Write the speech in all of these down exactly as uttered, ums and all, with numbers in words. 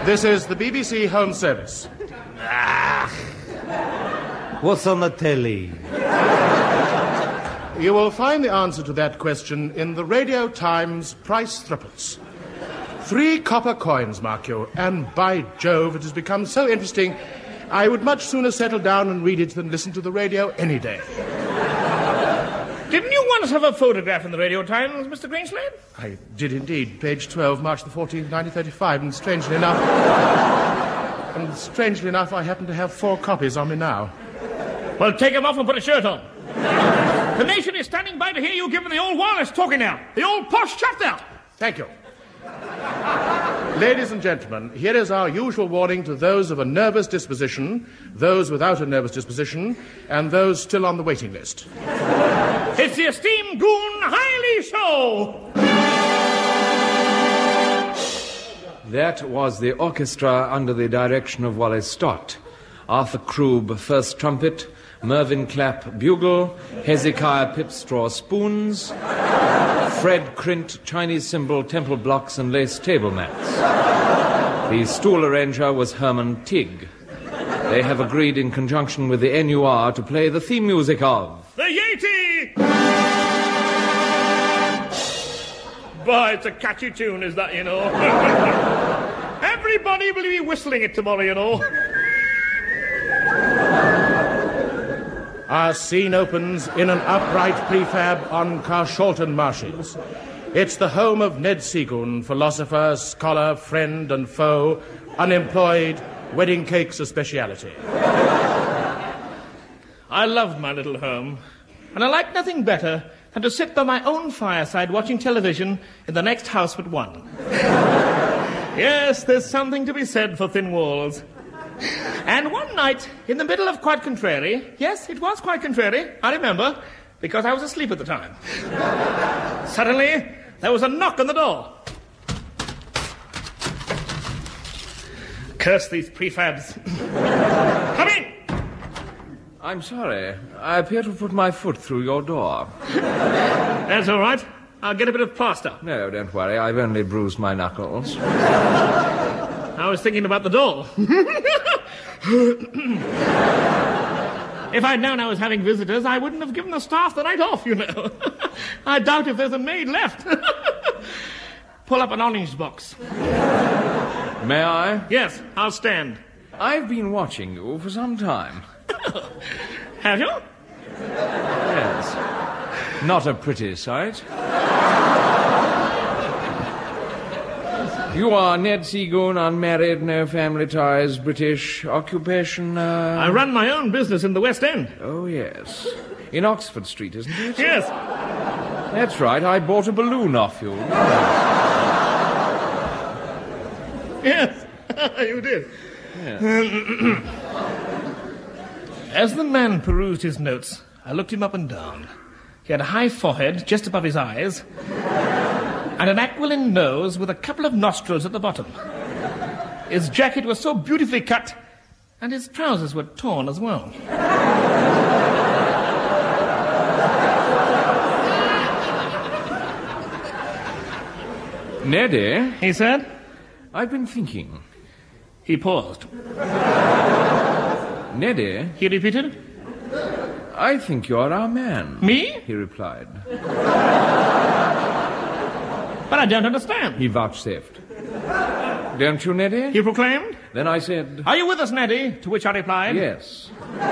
This is the B B C Home Service. Ah. What's on the telly? You will find the answer to that question in the Radio Times price threepence. Three copper coins, mark you, and by Jove, it has become so interesting, I would much sooner settle down and read it than listen to the radio any day. Didn't you once have a photograph in the Radio Times, Mister Greenslade? I did indeed. Page twelve, March the fourteenth, nineteen thirty-five, and strangely enough... and strangely enough, I happen to have four copies on me now. Well, take them off and put a shirt on. The nation is standing by to hear you giving the old wireless talking now. The old posh chaff now. Thank you. Ladies and gentlemen, here is our usual warning to those of a nervous disposition, those without a nervous disposition, and those still on the waiting list. It's the esteemed Goon Hiley Show! That was the orchestra under the direction of Wallace Stott. Arthur Krube, first trumpet, Mervyn Clapp, bugle, Hezekiah Pipstraw, spoons, Fred Crint, Chinese cymbal, temple blocks, and lace table mats. The stool arranger was Herman Tigg. They have agreed in conjunction with the N U R to play the theme music of... The Yeti! Boy, it's a catchy tune, is that, you know? Everybody will be whistling it tomorrow, you know. Our scene opens in an upright prefab on Carshalton Marshes. It's the home of Ned Seagoon, philosopher, scholar, friend and foe, unemployed, wedding cake's a speciality. I loved my little home, and I liked nothing better than to sit by my own fireside watching television in the next house but one. Yes, there's something to be said for thin walls. And one night, in the middle of Quite Contrary, yes, it was Quite Contrary, I remember, because I was asleep at the time. Suddenly, there was a knock on the door. Curse these prefabs. Come in! I'm sorry. I appear to have put my foot through your door. That's all right. I'll get a bit of plaster. No, don't worry. I've only bruised my knuckles. I was thinking about the door. If I'd known I was having visitors, I wouldn't have given the staff the night off, you know. I doubt if there's a maid left. Pull up an orange box. May I? Yes, I'll stand. I've been watching you for some time. Have you? Yes. Not a pretty sight. You are Ned Seagoon, unmarried, no family ties, British, occupation, uh... I run my own business in the West End. Oh, yes. In Oxford Street, isn't it? Yes. That's right, I bought a balloon off you. Yes, you did. Yes. As the man perused his notes, I looked him up and down. He had a high forehead just above his eyes, and an aquiline nose with a couple of nostrils at the bottom. His jacket was so beautifully cut, and his trousers were torn as well. Neddy, he said. I've been thinking. He paused. Neddy, he repeated. I think you're our man. Me? He replied. But I don't understand. He vouchsafed. Don't you, Neddy? He proclaimed. Then I said... Are you with us, Neddy? To which I replied... Yes.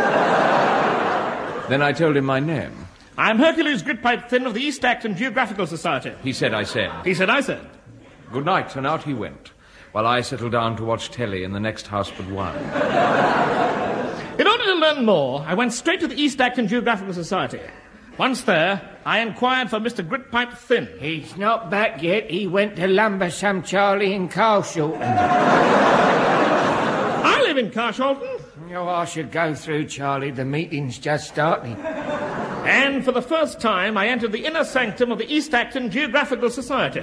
Then I told him my name. I'm Hercules Gritpipe Thin of the East Acton Geographical Society. He said I said. He said I said. Good night, and out he went, while I settled down to watch telly in the next house but one. In order to learn more, I went straight to the East Acton Geographical Society. Once there, I inquired for Mister Gritpipe Thin. He's not back yet. He went to Lumbersome Charlie in Carshalton. I live in Carshalton. Oh, I should go through, Charlie. The meeting's just starting. And for the first time, I entered the inner sanctum of the East Acton Geographical Society.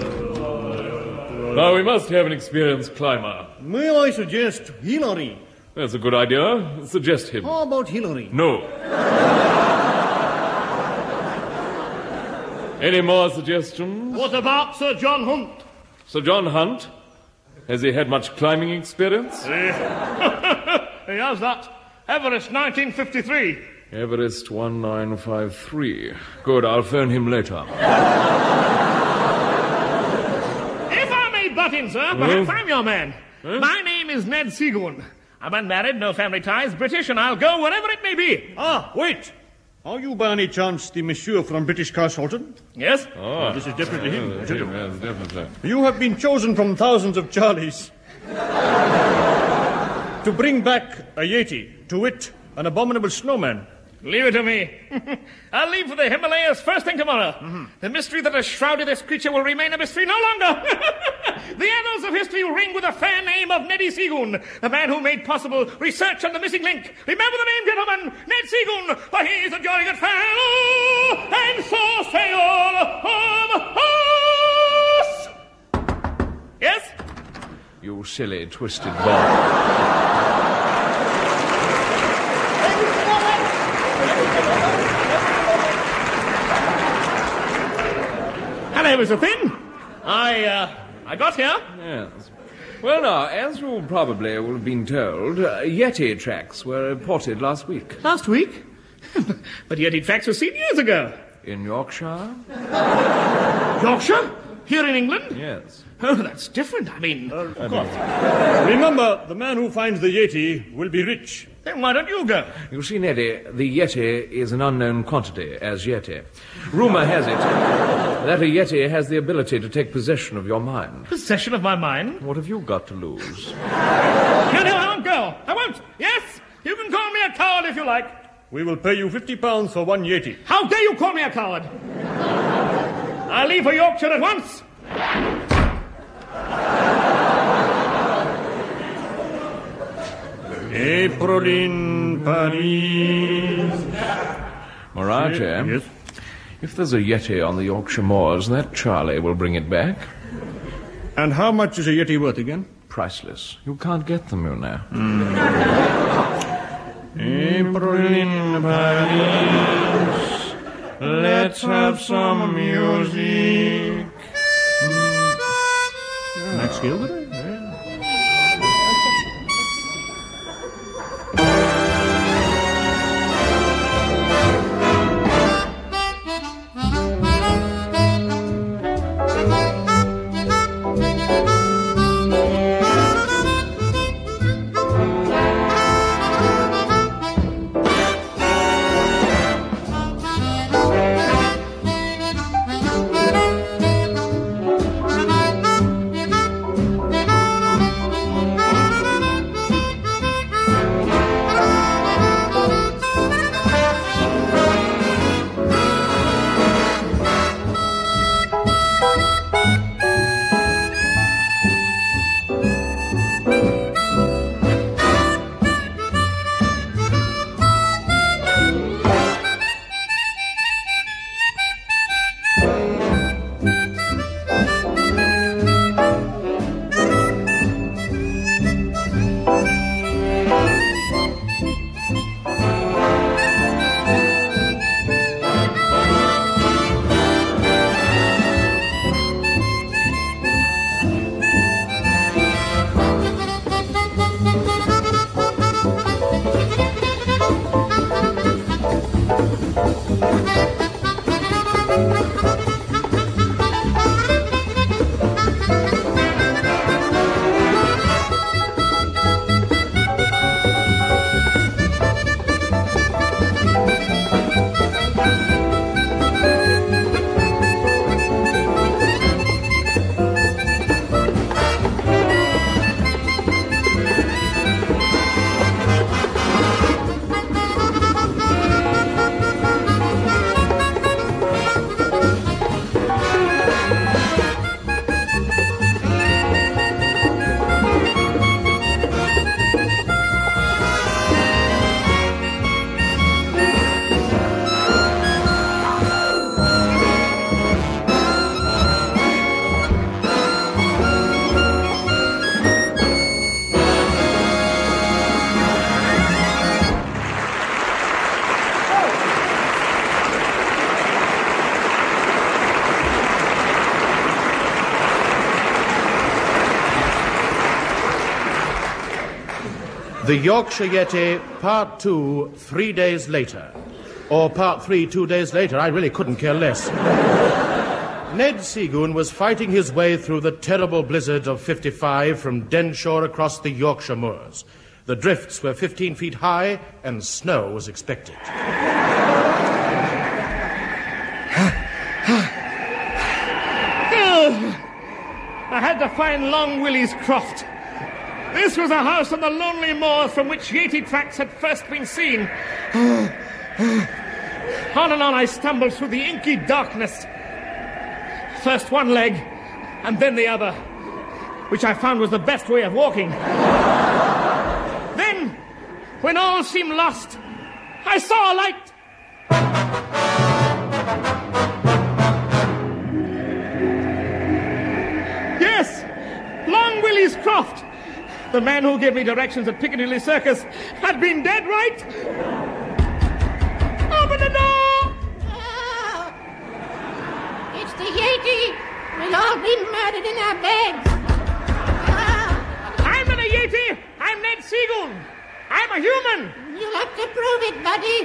Now, we must have an experienced climber. May I suggest Hillary? That's a good idea. Suggest him. How about Hillary? No. Any more suggestions? What about Sir John Hunt? Sir John Hunt? Has he had much climbing experience? He has that. Everest nineteen fifty-three. Everest one nine five three. Good, I'll phone him later. If I may butt in, sir, perhaps I'm your man. Huh? My name is Ned Seagoon. I'm unmarried, no family ties, British, and I'll go wherever it may be. Ah, wait. Are you by any chance the monsieur from British Castleton? Yes? Oh, This is definitely him. yes, yes, definitely. You have been chosen from thousands of Charlies to bring back a Yeti, to wit, an abominable snowman. Leave it to me. I'll leave for the Himalayas first thing tomorrow. Mm-hmm. The mystery that has shrouded this creature will remain a mystery no longer. The annals of history will ring with the fair name of Neddy Seagoon, the man who made possible research on the missing link. Remember the name, gentlemen, Ned Seagoon, for he's a jolly good fellow, and so say all of us. Yes? You silly, twisted ball. Hello, Mister Finn. I, uh, I got here. Yes. Well, now, as you probably will have been told, uh, Yeti tracks were reported last week. Last week? But Yeti tracks were seen years ago. In Yorkshire? Yorkshire? Here in England? Yes. Oh, that's different. I mean... Of course. Remember, the man who finds the Yeti will be rich. Then why don't you go? You see, Neddy, the Yeti is an unknown quantity as Yeti. Rumour has it that a Yeti has the ability to take possession of your mind. Possession of my mind? What have you got to lose? No, no, I won't go. I won't. Yes? You can call me a coward if you like. We will pay you fifty pounds for one Yeti. How dare you call me a coward? I'll leave for Yorkshire at once. April in Paris. Moraje, Yes? if there's a Yeti on the Yorkshire moors, that Charlie will bring it back. And how much is a Yeti worth again? Priceless. You can't get them, you know. April in Paris. Let's have some music. Max Gilder? The Yorkshire Yeti, part two, three days later. Or part three, two days later. I really couldn't care less. Ned Seagoon was fighting his way through the terrible blizzard of fifty-five from Denshore across the Yorkshire moors. The drifts were fifteen feet high, and snow was expected. I had to find Long Willie's Croft. This was a house on the lonely moors from which Yeti tracks had first been seen. On and on I stumbled through the inky darkness. First one leg, and then the other, which I found was the best way of walking. Then, when all seemed lost, I saw a light. Yes, Long Willie's Croft. The man who gave me directions at Piccadilly Circus had been dead, right? Open the door! Oh, it's the Yeti. We'll all be murdered in our beds. Oh. I'm not a Yeti. I'm Ned Seagoon. I'm a human. You'll have to prove it, buddy.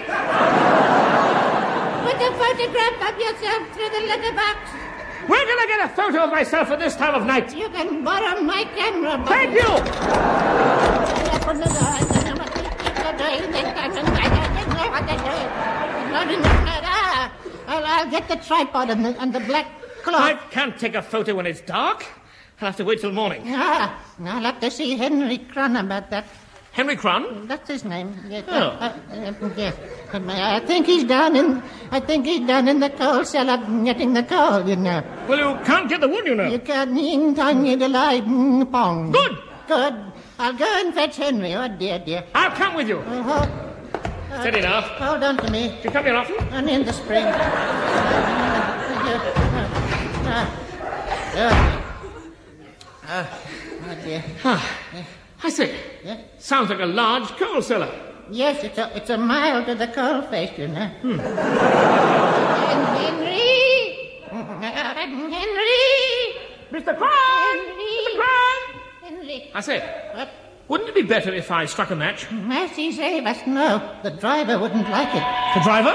Put a photograph of yourself through the letterbox. Where can I get a photo of myself at this time of night? You can borrow my camera, buddy. Thank you. Open the door. I'll, I'll get the tripod and the, and the black cloth. I can't take a photo when it's dark. I'll have to wait till morning. Ah, I'll have to see Henry Crun about that. Henry Crun? That's his name. Yes. Oh. Uh, uh, uh, yes. Um, I think he's down in. I think he's down in the coal cellar getting the coal. You know. Well, you can't get the wood, you know. You can't. Mm, pong. Good. Good. I'll go and fetch Henry. Oh dear, dear. I'll come with you. Uh, hold, uh, Steady now. Hold on to me. Do you come here often? And in the spring. uh, uh, uh, uh, oh dear. Ah, I see. Yeah? Sounds like a large coal cellar. Yes, it's a, it's a mile to the coal face, you know. Hmm. Henry! Henry! Mister Crun! Henry! Mister Crun! Henry! I say, What? wouldn't it be better if I struck a match? Mercy save us, no. The driver wouldn't like it. The driver?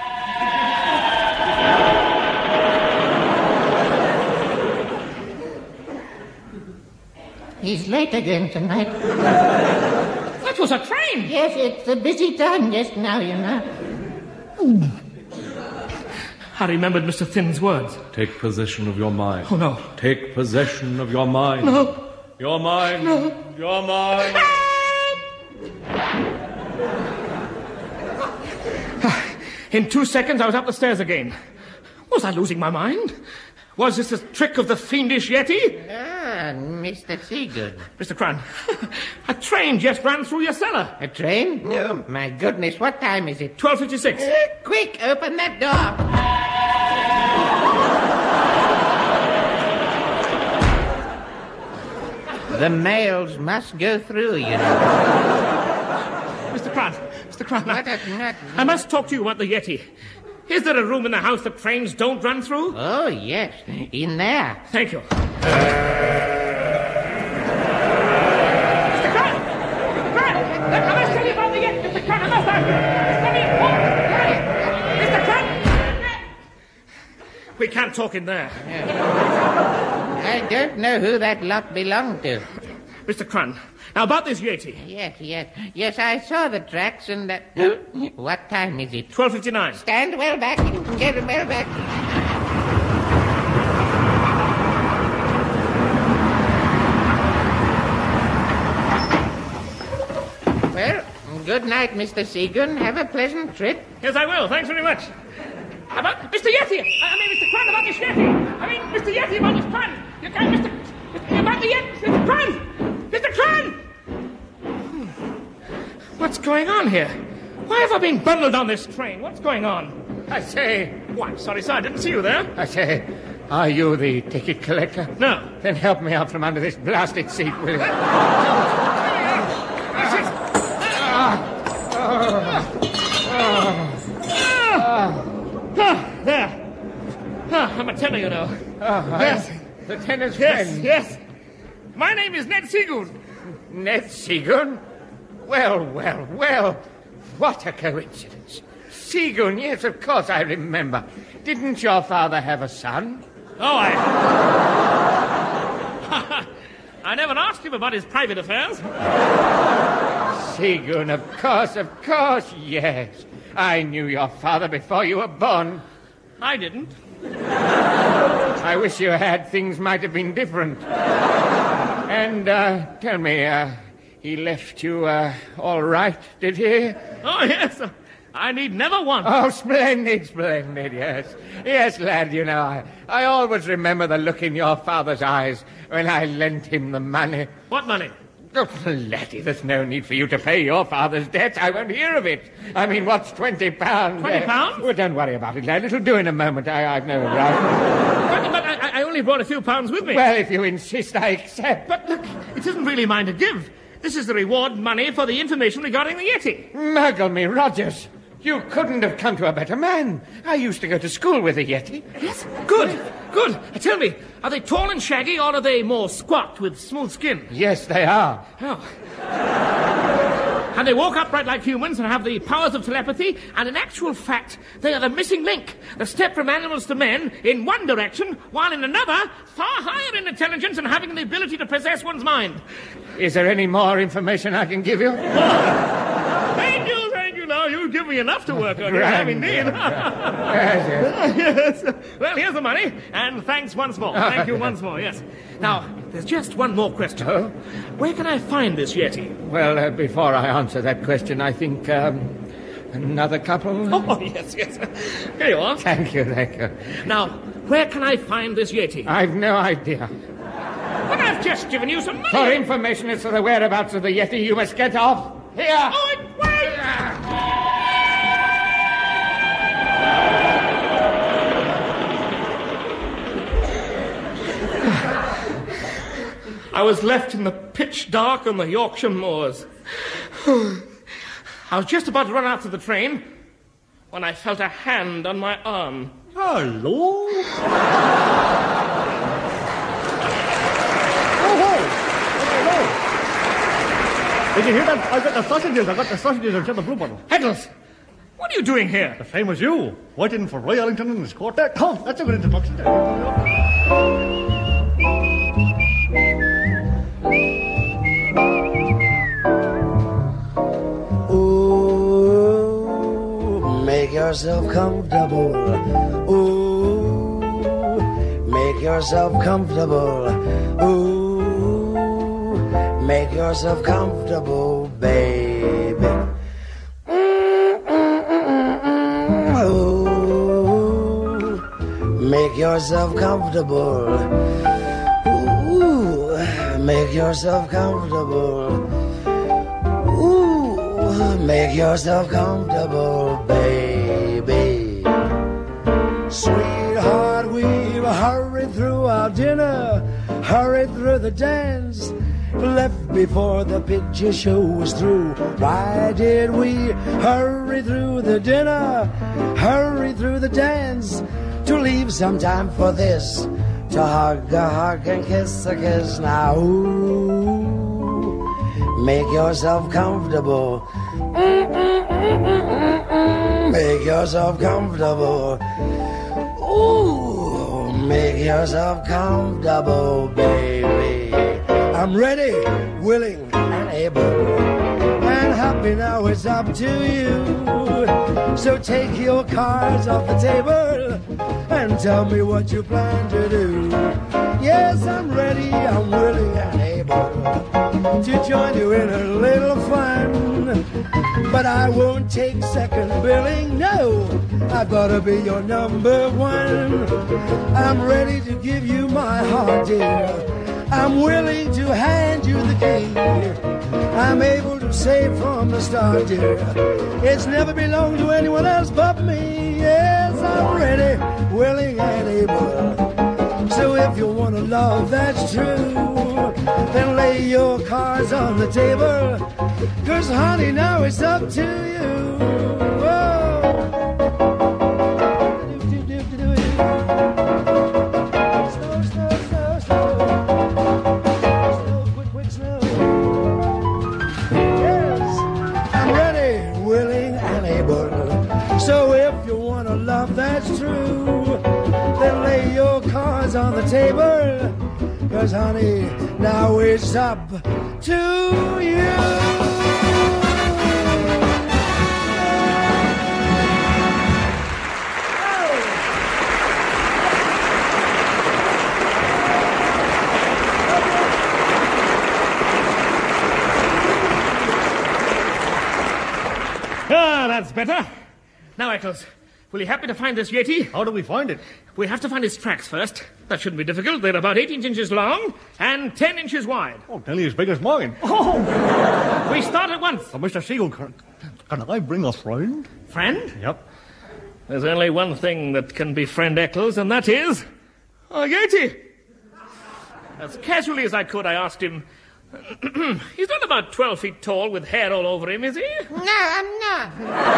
He's late again tonight. That was a train! Yes, it's a busy time just now, you know. I remembered Mister Thinn's words. Take possession of your mind. Oh, no. Take possession of your mind. No. Your mind. No. Your mind. In two seconds, I was up the stairs again. Was I losing my mind? Was this a trick of the fiendish Yeti? Ah, Mister Seagoon. Mister Crun, a train just ran through your cellar. A train? Oh, my goodness, what time is it? twelve fifty-six. Uh, quick, open that door. The mails must go through, you know. Mister Crun, Mister Crun, I, What a nut. I must talk to you about the Yeti. Is there a room in the house that trains don't run through? Oh, yes, in there. Thank you. Mister Crun! Mister Crun! Look, I must tell you about the Yeti. Mister Crun, I must... It's very important. Mister Crun! We can't talk in there. I don't know who that lot belonged to. Mister Crun, now about this Yeti. Yes, yes. Yes, I saw the tracks and that... What time is it? twelve fifty-nine. Stand well back. Get well back. Well, good night, Mister Seagoon. Have a pleasant trip. Yes, I will. Thanks very much. About Mister Yeti. I mean, Mister Crun, about this Yeti. I mean, Mister Yeti, about this Crun. You can't, Mister... About the Yeti. Mister Crun! Mister Crun! What's going on here? Why have I been bundled on this train? What's going on? I say... Oh, I'm sorry, sir. I didn't see you there. I say, are you the ticket collector? No. Then help me out from under this blasted seat, will you? Ah, there. Ah, I'm a tenor, you know. Oh, Yes. Lieutenant's Yes, friend. yes. My name is Ned Seagoon. Ned Seagoon? Well, well, well. What a coincidence. Seagoon, yes, of course I remember. Didn't your father have a son? Oh, I... I never asked him about his private affairs. Seagoon, of course, of course, yes. I knew your father before you were born. I didn't. I wish you had. Things might have been different. And, uh, tell me, uh, he left you, uh, all right, did he? Oh, yes. I need never want. Oh, splendid, splendid, yes. Yes, lad, you know, I, I always remember the look in your father's eyes when I lent him the money. What money? Oh, laddie, there's no need for you to pay your father's debts. I won't hear of it. I mean, what's twenty pounds? Twenty pounds? Well, don't worry about it, lad. It'll do in a moment. I, I've no right. But, but I, I only brought a few pounds with me. Well, if you insist, I accept. But look, it isn't really mine to give. This is the reward money for the information regarding the Yeti. Muggle me, Rogers. You couldn't have come to a better man. I used to go to school with a Yeti. Yes? Good, good. Tell me, are they tall and shaggy, or are they more squat with smooth skin? Yes, they are. Oh. And they walk upright like humans and have the powers of telepathy, and in actual fact, they are the missing link, the step from animals to men in one direction, while in another, far higher in intelligence and having the ability to possess one's mind. Is there any more information I can give you? Thank you, thank you. Now, you give me enough to work on. You have indeed. Yes, yes. Yes. Well, here's the money, and thanks once more. Thank you once more, yes. Now, there's just one more question. Oh? Where can I find this Yeti? Well, uh, before I answer that question, I think, um, another couple? Oh, yes, yes. Here you are. Thank you, thank you. Now, where can I find this Yeti? I've no idea. But I've just given you some money. For information as to the whereabouts of the Yeti, you must get off. Here! Oh, wait! I was left in the pitch dark on the Yorkshire moors. I was just about to run out to the train when I felt a hand on my arm. Hello? Did you hear that? I got the sausages. I got the sausages and the blue bottle. Heddles, what are you doing here? The same as you. Waiting for Roy Ellington and his quartet. Come, that's a good introduction. Ooh, make yourself comfortable. Ooh, make yourself comfortable. Ooh. Make yourself comfortable, baby. Mm-mm-mm-mm. Ooh, make yourself comfortable. Ooh, make yourself comfortable. Ooh, make yourself comfortable, baby. Sweetheart, we've hurried through our dinner, hurried through the dance, left before the picture show was through. Why did we hurry through the dinner, hurry through the dance, to leave some time for this, to hug a hug and kiss a kiss? Now, ooh, make yourself comfortable. Mm-mm-mm-mm-mm. Make yourself comfortable. Ooh, make yourself comfortable, baby. I'm ready, willing, and able, and happy now it's up to you. So take your cards off the table and tell me what you plan to do. Yes, I'm ready, I'm willing, and able to join you in a little fun. But I won't take second billing, no, I've got to be your number one. I'm ready to give you my heart, dear. I'm willing to hand you the key. I'm able to say from the start, dear, it's never belonged to anyone else but me. Yes, I'm ready, willing, and able. So if you want a love that's true, then lay your cards on the table, 'cause honey, now it's up to you. Whoa. Slow, slow, slow. Slow, quick, quick, slow. Yes. 'cause honey, now it's up to you. Ah, that's better. Now, Eccles, will you help me to find this Yeti? How do we find it? We have to find his tracks first. That shouldn't be difficult. They're about eighteen inches long and ten inches wide. Oh, nearly as big as mine. Oh! We start at once. Oh, Mister Siegel, can, can I bring a friend? Friend? Yep. There's only one thing that can befriend Eccles, and that is a Yeti. As casually as I could, I asked him, he's not about twelve feet tall with hair all over him, is he? No, I'm not.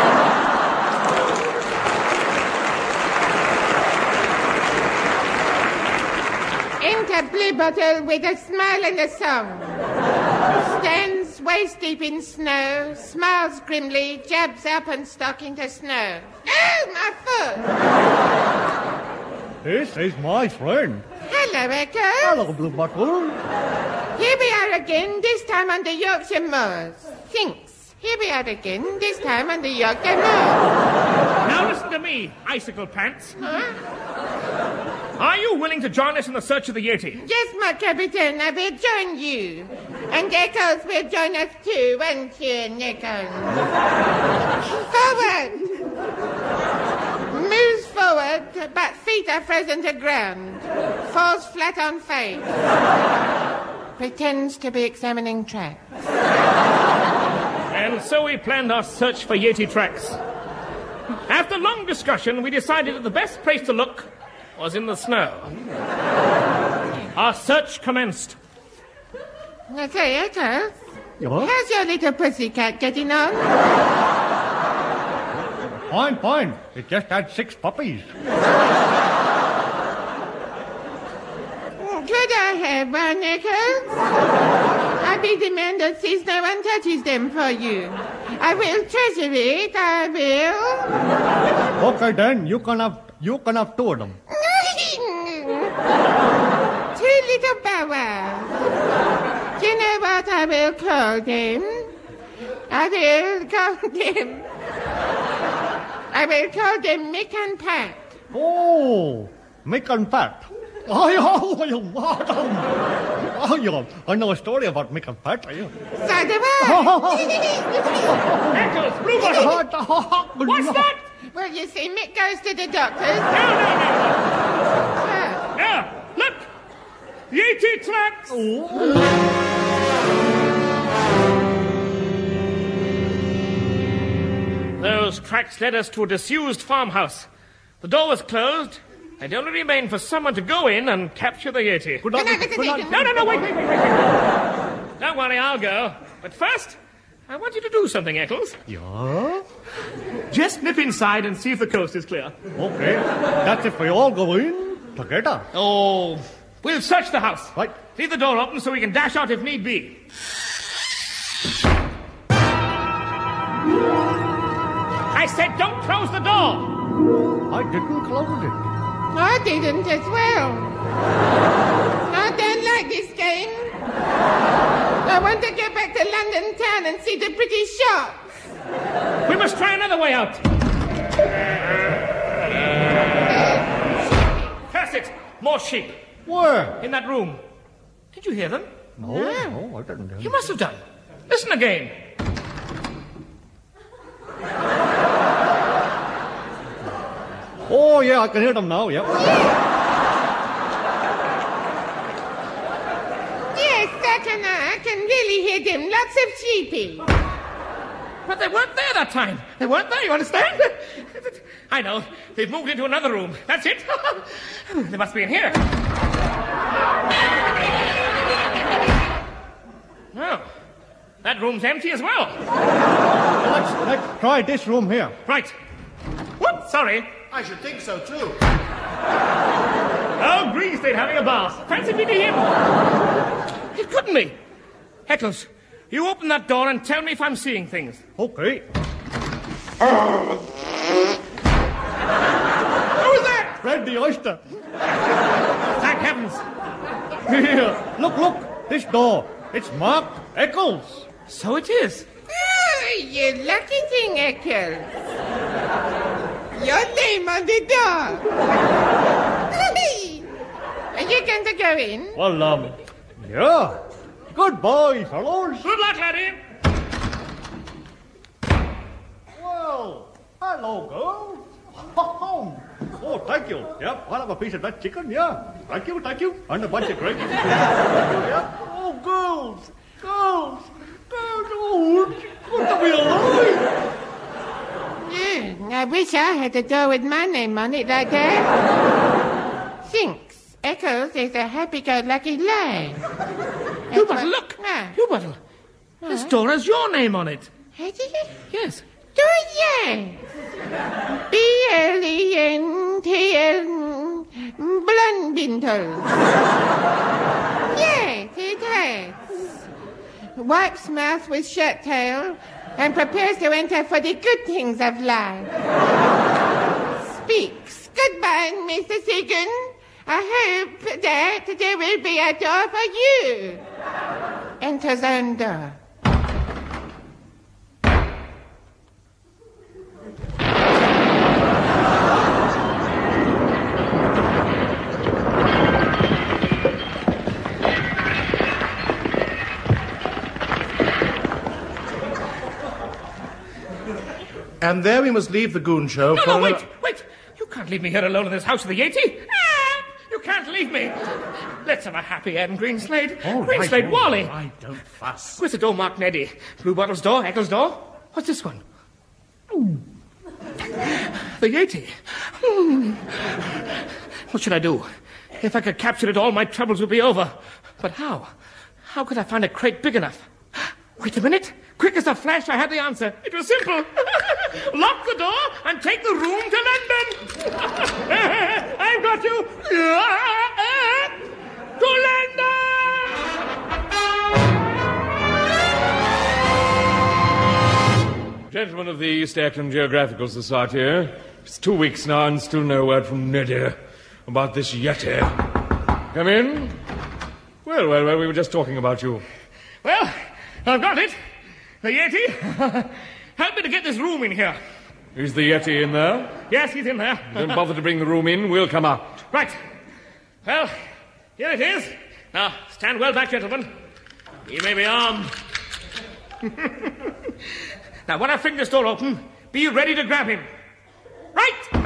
Enter Blue Bottle with a smile and a song. Stands waist deep in snow, smiles grimly, jabs up and stuck into snow. Oh, my foot! This is my friend. Hello, Echo. Hello, Blue Bottle. Here we are again, this time on the Yorkshire moors. Thinks. Here we are again, this time on the Yorkshire moors. Now listen to me, Icicle Pants. Huh? Are you willing to join us in the search of the Yeti? Yes, my Captain, I will join you. And Echoes will join us too, won't you, Nichols? Forward! Moves forward, but feet are frozen to ground. Falls flat on face. Pretends to be examining tracks. And so we planned our search for Yeti tracks. After long discussion, we decided that the best place to look was in the snow. Our search commenced. I say, Echoes, Yeah? how's your little pussycat getting on? Fine, fine. It just had six puppies. Could I have one, Echoes? I be the man that sees no one touches them for you. I will treasure it, I will. Okay, then. You can have, you can have two of them. Two little bow wows. Do you know what I will call them? I will call them... I will call them Mick and Pat. Oh, Mick and Pat. Oh, yeah, oh, yeah, oh, yeah. I know a story about Mick and Pat. Yeah. So do I. Eccles, Blue Bottle! What's that? Well, you see, Mick goes to the doctor's. No, no, no. Oh. There, look! Yeti tracks! Those tracks led us to a disused farmhouse. The door was closed. It only remained for someone to go in and capture the Yeti. Good luck. Good luck, Good luck. Good No, no, no, wait, wait, wait, wait, wait. Don't worry, I'll go. But first, I want you to do something, Eccles. Yeah? Just nip inside and see if the coast is clear. Okay. That's if we all go in together. Oh, we'll search the house. Right. Leave the door open so we can dash out if need be. I said don't close the door. I didn't close it. I didn't as well. I don't like this game. I want to get back to London town and see the pretty shops. We must try another way out. Curse it! More sheep. Where? In that room. Did you hear them? No, no, I didn't. You must have done. Listen again. Oh, yeah, I can hear them now, yeah. Yes, that and I can really hear them. Lots of sheepy. But they weren't there that time. They weren't there, you understand? I know. They've moved into another room. That's it. They must be in here. Oh, that room's empty as well. Let's, let's try this room here. Right. Whoops, sorry. I should think so, too. Oh, Greenstead having a bath. Fancy meeting him. It couldn't be. Eccles, you open that door and tell me if I'm seeing things. Okay. Who was that? Fred the oyster. Thank heavens. Here, look, look, this door. It's marked Eccles. So it is. Oh, you lucky thing, Eccles. Your name on the door. Are you going to go in? Well, um, yeah. Goodbye, fellows. Good luck, laddie. Well, hello, girl. Oh, thank you. Yep, I'll have a piece of that chicken, yeah. Thank you, thank you. And a bunch of gravy. Thank you, yeah. Oh, girls, girls, girls. Oh, it's good to be alive. Yeah, I wish I had a door with my name on it like that. Thinks Eccles is a happy-go-lucky lad. Hubert, look. Ah. Hubert, this door has your name on it. Has it? Yes. Do it, yes. B L E N T L Blundbintle. Yes, it has. Wipes mouth with shirt tail and prepares to enter for the good things of life. Speaks. Goodbye, Mister Segan. I hope that there will be a door for you. Enters own door. And there we must leave the Goon Show No, for... no, an- wait, wait. You can't leave me here alone in this house of the Yeti. Ah, you can't leave me. Let's have a happy end, Greenslade. All Greenslade, right, Wally. all right, don't fuss. Where's the door marked Neddy? Blue Bottle's door, Eccles' door. What's this one? The Yeti. Hmm. What should I do? If I could capture it, all my troubles would be over. But how? How could I find a crate big enough? Wait a minute. Quick as a flash, I had the answer. It was simple. Lock the door and take the room to London. I've got you. To London! Gentlemen of the East Acton Geographical Society, it's two weeks now and still no word from Neddy about this Yeti. Come in. Well, well, well, we were just talking about you. Well, I've got it. The Yeti. Help me to get this room in here. Is the Yeti in there? Yes, he's in there. Don't bother to bring the room in. We'll come out. Right. Well, here it is. Now, stand well back, gentlemen. You may be armed. Now, when I fling this door open, be ready to grab him. Right!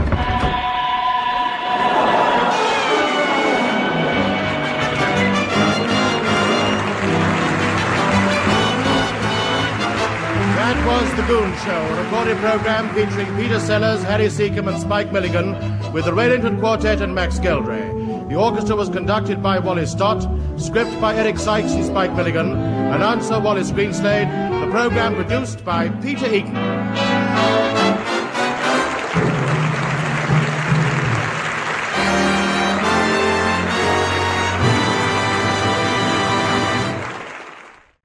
That was The Goon Show, a recorded program featuring Peter Sellers, Harry Seacombe and Spike Milligan, with the Raylington Quartet and Max Geldray. The orchestra was conducted by Wally Stott, script by Eric Sykes and Spike Milligan, announcer Wallace Greenslade, the program produced by Peter Eaton.